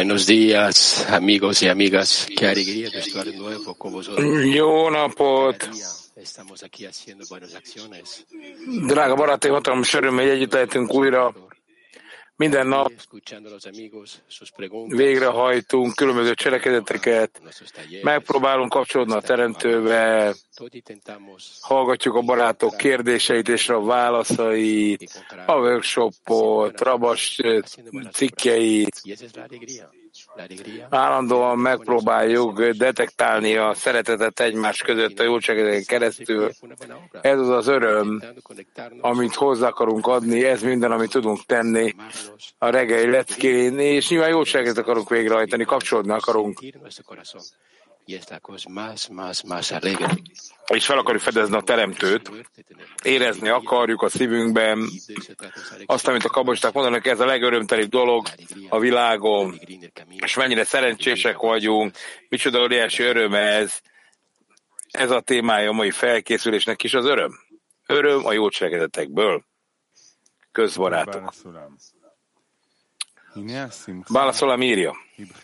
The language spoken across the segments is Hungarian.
Buenos días, amigos y amigas. Qué alegría de estar de nuevo con vosotros. Jó napot! Estamos aquí haciendo buenas acciones. Drága barátaim, hatalmas öröm, hogy együtt lehetünk újra. Minden nap végrehajtunk különböző cselekedeteket, megpróbálunk kapcsolódni a Teremtőbe, hallgatjuk a barátok kérdéseit és a válaszait, a workshopot, Rabas cikkeit. Állandóan megpróbáljuk detektálni a szeretetet egymás között a jóságedeken keresztül. Ez az az öröm, amit hozzá akarunk adni, ez minden, amit tudunk tenni a reggeli leckén, és nyilván jóságot akarunk végrehajtani, kapcsolódni akarunk. És fel akarjuk fedezni a Teremtőt, érezni akarjuk a szívünkben azt, amit a kabalisták mondanak, ez a legörömtelibb dolog a világon, és mennyire szerencsések vagyunk, micsoda óriási öröm ez. Ez a témája a mai felkészülésnek is az öröm. Öröm a jó cselekedetekből. Közbarátok. Bálaszolám írja.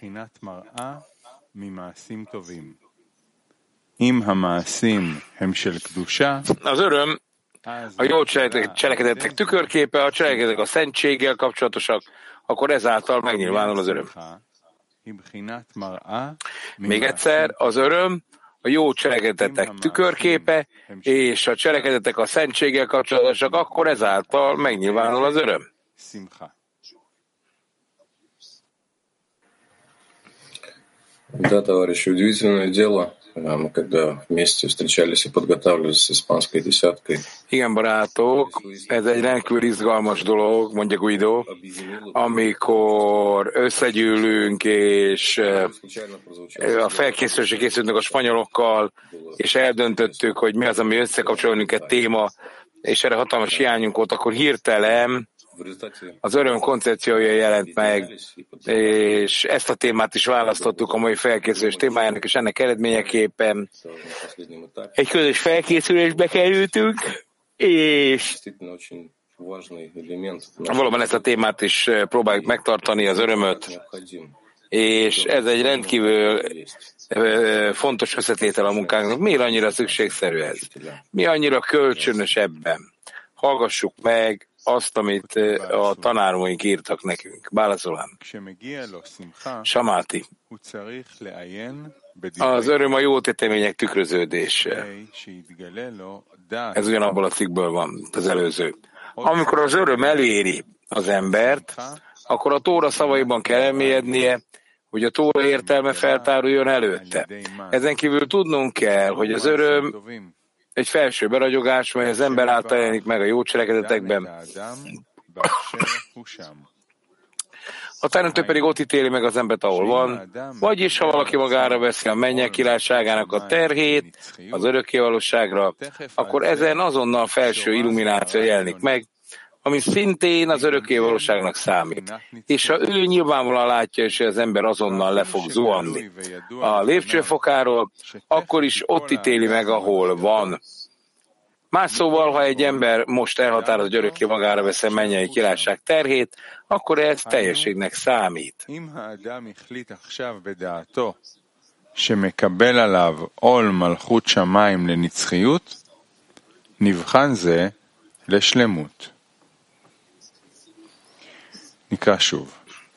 Az öröm a jó cselekedetek tükörképe, a cselekedetek a szentséggel kapcsolatosak, akkor ezáltal megnyilvánul az öröm. Még egyszer, az öröm a jó cselekedetek tükörképe, és a cselekedetek a szentséggel kapcsolatosak, akkor ezáltal megnyilvánul az öröm. Да, товарищи, удивительное дело. Мы когда вместе встречались и подготавливались с испанской десяткой. Igen, barátok, ez egy rendkívül izgalmas dolog, mondja Guido, amikor összegyűlünk, és a felkészülésre készültünk a spanyolokkal, és eldöntöttük, hogy mi az, ami összekapcsol minket téma, és erre hatalmas hiányunk volt, akkor hirtelen az öröm koncepciója jelent meg, és ezt a témát is választottuk a mai felkészülés témájának, és ennek eredményeképpen egy közös felkészülésbe kerültünk, és valóban ezt a témát is próbáljuk megtartani, az örömöt, és ez egy rendkívül fontos összetétel a munkánknak. Miért annyira szükségszerű ez? Mi annyira kölcsönös ebben? Hallgassuk meg azt, amit a tanáromaink írtak nekünk. Válaszolám. Samáti. Az öröm a jó tétemények tükröződése. Ez ugyanabból a cikkből van, az előző. Amikor az öröm eléri az embert, akkor a Tóra szavaiban kell elmélyednie, hogy a Tóra értelme feltáruljon előtte. Ezen kívül tudnunk kell, hogy az öröm egy felső beragyogás, mely az ember által jelenik meg a jó cselekedetekben. A Teremtő pedig ott ítéli meg az embert, ahol van, vagyis ha valaki magára veszi a mennyek királyságának a terhét, az örökkévalóságra, akkor ezen azonnal felső illumináció jelenik meg, ami szintén az örökkévalóságnak számít. És ha ő nyilvánvalóan látja, és az ember azonnal le fog zuhanni a lépcsőfokáról, akkor is ott ítéli meg, ahol van. Más szóval, ha egy ember most elhatároz, hogy örökké magára vesz a mennyei királyság terhét, akkor ez teljességnek számít. שמקבל עליו עול מלכות שמיים לנצחיות, נבחן זה לשלמות. נקרא שוב.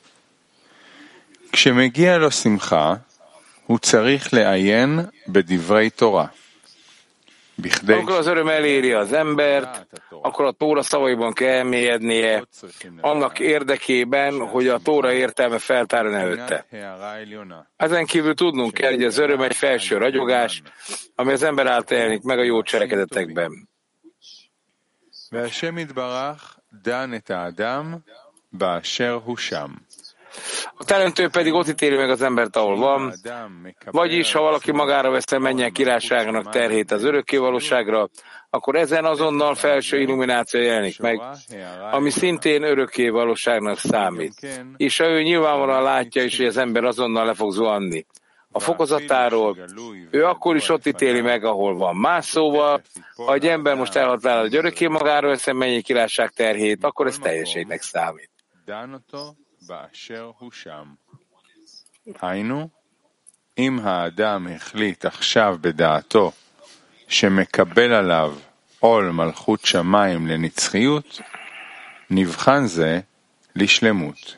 כשמגיע לו שמחה, הוא צריך לעיין בדברי תורה. Amikor az öröm eléri az embert, akkor a Tóra szavaiban kell elmélyednie, annak érdekében, hogy a Tóra értelme feltárjon előtte. Ezen kívül tudnunk kell, hogy az öröm egy felső ragyogás, ami az ember által jelenik meg a jó cselekedetekben. A Teremtő pedig ott ítéli meg az embert, ahol van, vagyis ha valaki magára veszi a mennyek királyságának terhét az örökkévalóságra, akkor ezen azonnal felső illumináció jelenik meg, ami szintén örökkévalóságnak számít. És ha ő nyilvánvalóan látja is, hogy az ember azonnal le fog zuhanni a fokozatáról, ő akkor is ott ítéli meg, ahol van. Más szóval, ha egy ember most elhatárol, hogy örökké magára veszi a mennyei királyság terhét, akkor ez teljességnek számít. היינו, אם האדם החליט עכשיו בדעתו שמקבל עליו עול מלכות שמיים לנצחיות, נבחן זה לשלמות.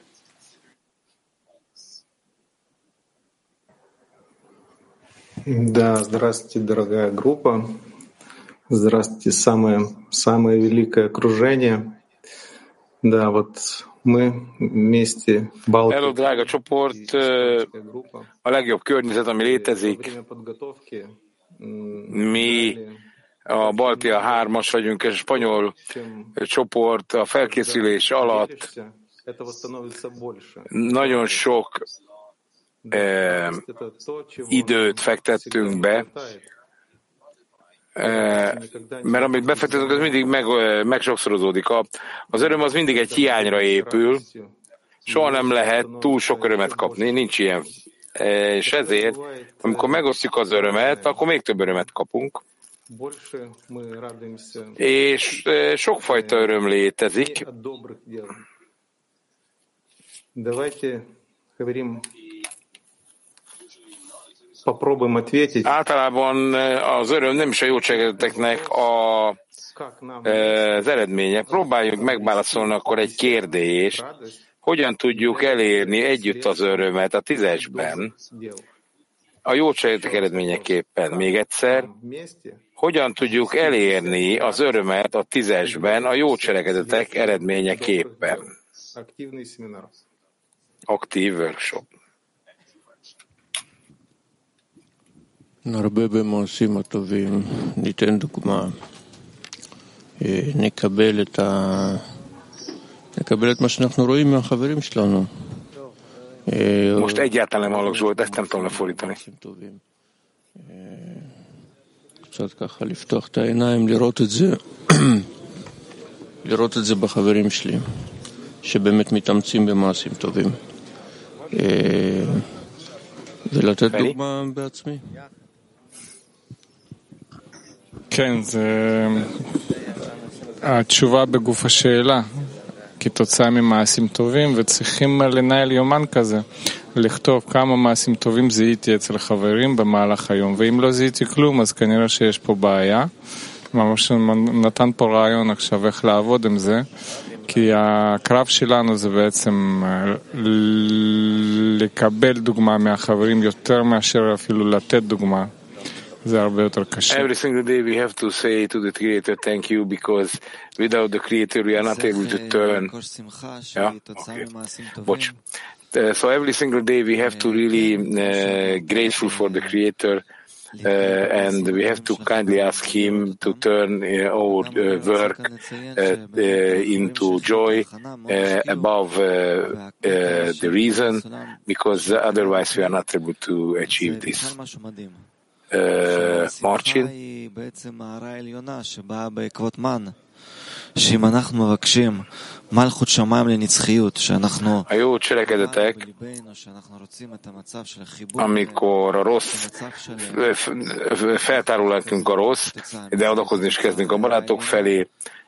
Да, здравствуйте, дорогая группа. Здравствуйте, самое великое окружение. Да, вот мы вместе Hello, drága csoport, a legjobb környezet, ami létezik. Mi a Baltia 3-as vagyunk, és a spanyol csoport a felkészülés alatt nagyon sok időt fektettünk be, mert amit befektetünk, az mindig megsokszorozódik. Az öröm az mindig egy hiányra épül, soha nem lehet túl sok örömet kapni, nincs ilyen. És ezért, amikor megosztjuk az örömet, akkor még több örömet kapunk. És sokfajta öröm létezik. Általában az öröm nem is a jó cselekedeteknek az eredménye. Próbáljuk megválaszolni akkor egy kérdést, hogyan tudjuk elérni együtt az örömet a 10-esben, a jó cselekedetek eredményeképpen. Még egyszer, hogyan tudjuk elérni az örömet a 10-esben a jó cselekedetek eredményeképpen. Aktív workshop. נרבה במעשים הטובים, ניתן דוגמה, נקבל את מה שאנחנו רואים מהחברים שלנו. Most egyáltalán nem hallok Zsolt, ezt nem tudom lefordítani. קצת ככה לפתוח את העיניים, לראות את זה בחברים שלי, שבאמת מתאמצים במעשים טובים. ולתת דוגמה בעצמי. כן, התשובה בגוף השאלה, כתוצאה ממעשים טובים, וצריכים לנהל יומן כזה, לכתוב כמה מעשים טובים זיהיתי אצל חברים במהלך היום, ואם לא זיהיתי כלום, אז כנראה שיש פה בעיה. ממש נתן פה רעיון עכשיו איך לעבוד עם זה, כי הקרב שלנו זה בעצם לקבל דוגמה מהחברים יותר מאשר אפילו לתת דוגמה. Every single day we have to say to the Creator, thank you, because without the Creator we are not able to turn. Yeah? Okay. Watch. So every single day we have to really grateful for the Creator, and we have to kindly ask Him to turn our work into joy above the reason, because otherwise we are not able to achieve this. Marcin. שאם אנחנו מבקשים מלכות שמיים לנצחיות, שאנחנו a jó cselekedetek, amikor a rossz feltárul lelkünk a rossz, de adakozni is kezdünk a barátok felé,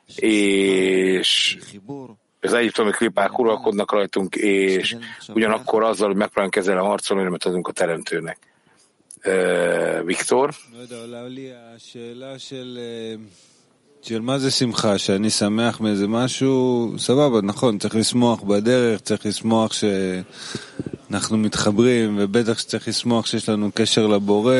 és az egyiptomi klipák uralkodnak rajtunk, és ugyanakkor azzal, hogy megpróbálunk ezzel harcolni, örömet adunk a teremtőnek. Viktor? של מה זה שמחה, שאני שמח מאיזה משהו, סבבה, נכון, צריך לשמוח בדרך, צריך לשמוח שאנחנו מתחברים, ובטח שצריך לשמוח שיש לנו קשר לבורא,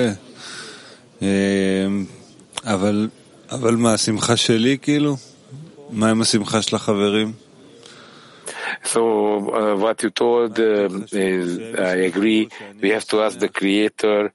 אבל מה, השמחה שלי כאילו? מה עם השמחה של החברים? So what you told is, I agree, we have to ask the Creator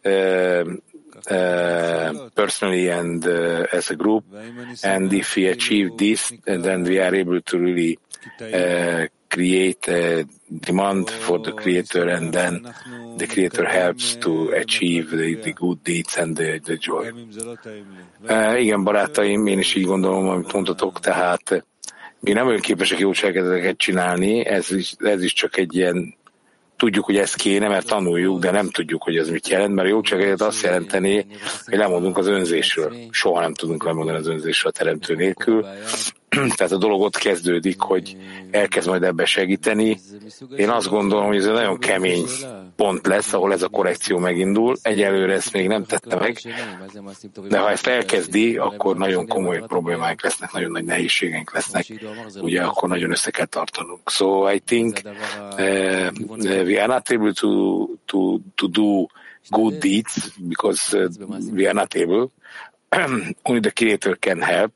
personally and as a group, and if we achieve this, then we are able to really create a demand for the Creator, and then the Creator helps to achieve the good deeds and the joy. Igen, barátaim, én is így gondolom, amit mondtatok, tehát mi nem olyan képesek jó cselekedeteket csinálni, ez is csak egy ilyen, tudjuk, hogy ez kéne, mert tanuljuk, de nem tudjuk, hogy ez mit jelent, mert a jó cselekedet azt jelenteni, hogy lemondunk az önzésről. Soha nem tudunk lemondani az önzésről a teremtő nélkül. Tehát a dolog ott kezdődik, hogy elkezd majd ebbe segíteni. Én azt gondolom, hogy ez egy nagyon kemény pont lesz, ahol ez a korrekció megindul. Egyelőre ezt még nem tette meg, de ha ezt elkezdi, akkor nagyon komoly problémáink lesznek, nagyon nagy nehézségeink lesznek, ugye akkor nagyon össze kell tartanunk. So I think we are not able to do good deeds because we are not able. Only the Creator can help.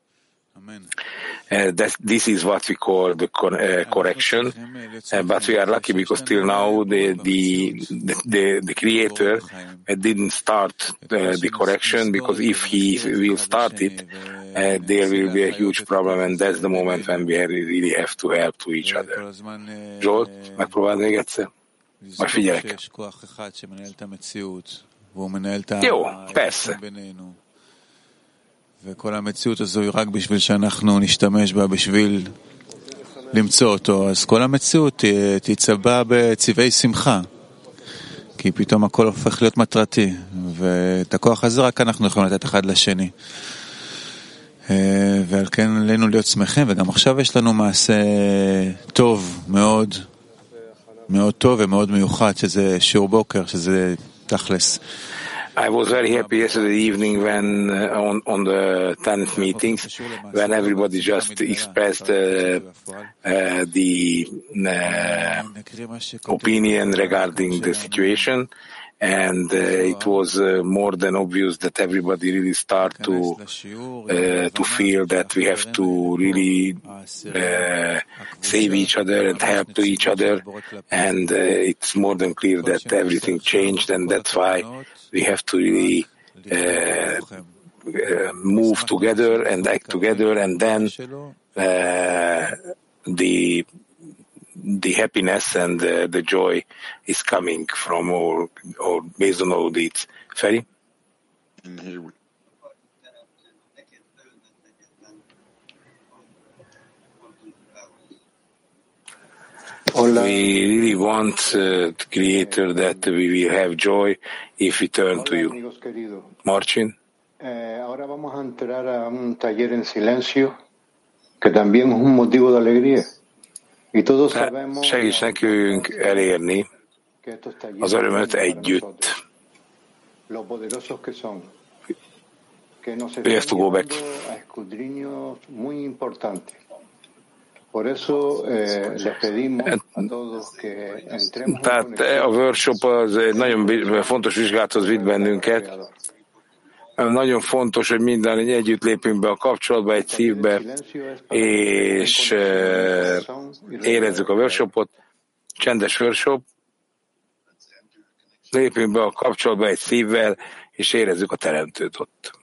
This is what we call the correction, but we are lucky because till now the Creator didn't start the correction, because if he will start it, there will be a huge problem, and that's the moment when we really have to help to each other. Zsolt, megpróbáld még egyszer? Majd figyelek. jó, persze. וכל המציאות הזו היא רק בשביל שאנחנו נשתמש בה בשביל למצוא אותו, אז כל המציאות תצבע בצבעי שמחה, כי פתאום הכל הופך להיות מטרתי, ואת הכוח הזה רק אנחנו יכולים לתת אחד לשני. ועל כן עלינו להיות שמחים, וגם עכשיו יש לנו מעשה טוב מאוד, מאוד טוב ומאוד מיוחד, שזה שיעור בוקר, שזה תכלס. I was very happy yesterday evening when on the 10th meetings, when everybody just expressed the opinion regarding the situation, and it was more than obvious that everybody really start to feel that we have to really save each other and help to each other, and it's more than clear that everything changed, and that's why we have to really move together and act together, and then the happiness and the joy is coming from all based on all deeds. Feri? We really want the Creator that we will have joy if we turn to you. Marcin? Ahora vamos a entrar a un taller en silencio que también es un motivo de alegría. Y todos sabemos segíts nekünk elérni az örömöt együtt. Lo poderosos que son. Que nos We have to go back. a escudriños muy importantes. Por eso les pedimos a todos que entremos. Tehát a workshop az egy nagyon fontos vizsgálathoz vitt bennünket. Nagyon fontos, hogy minden együtt lépünk be a kapcsolatba, egy szívbe, és érezzük a workshopot, csendes workshop, lépünk be a kapcsolatba egy szívvel, és érezzük a teremtőt ott.